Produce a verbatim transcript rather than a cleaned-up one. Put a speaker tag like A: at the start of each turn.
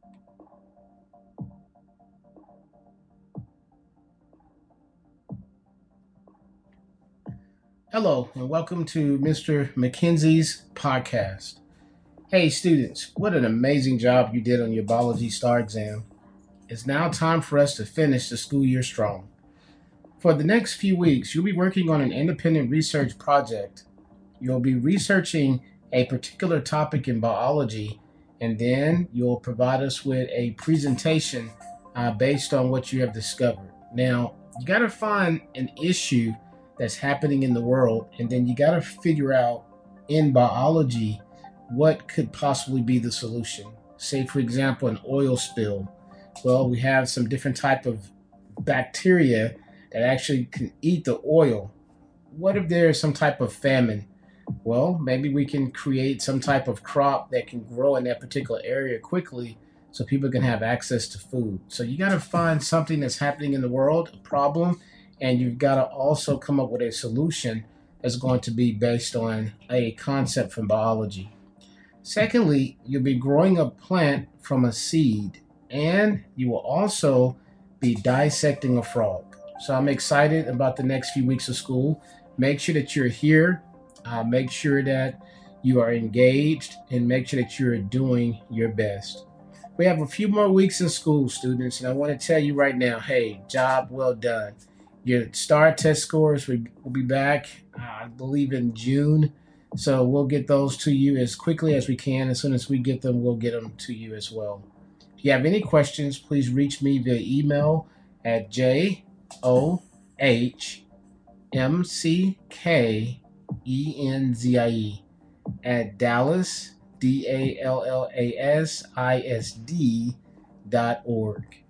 A: Hello, and welcome to Mister McKenzie's podcast. Hey, students, what an amazing job you did on your biology star exam. It's now time for us to finish the school year strong. For the next few weeks, you'll be working on an independent research project. You'll be researching a particular topic in biology, and then you'll provide us with a presentation uh, based on what you have discovered. Now, you got to find an issue that's happening in the world, and then you got to figure out in biology what could possibly be the solution. Say, for example, an oil spill. Well, we have some different type of bacteria that actually can eat the oil. What if there is some type of famine? Well, maybe we can create some type of crop that can grow in that particular area quickly so people can have access to food. So you got to find something that's happening in the world, a problem, and you've got to also come up with a solution that's going to be based on a concept from biology. Secondly, you'll be growing a plant from a seed, and you will also be dissecting a frog. So I'm excited about the next few weeks of school. Make sure that you're here. Uh, make sure that you are engaged, and make sure that you're doing your best. We have a few more weeks in school, students, and I want to tell you right now, hey, job well done. Your STAR test scores will be back, uh, I believe, in June. So we'll get those to you as quickly as we can. As soon as we get them, we'll get them to you as well. If you have any questions, please reach me via email at j o h m c k e n z i e at Dallas, D A L L A S I S D dot org.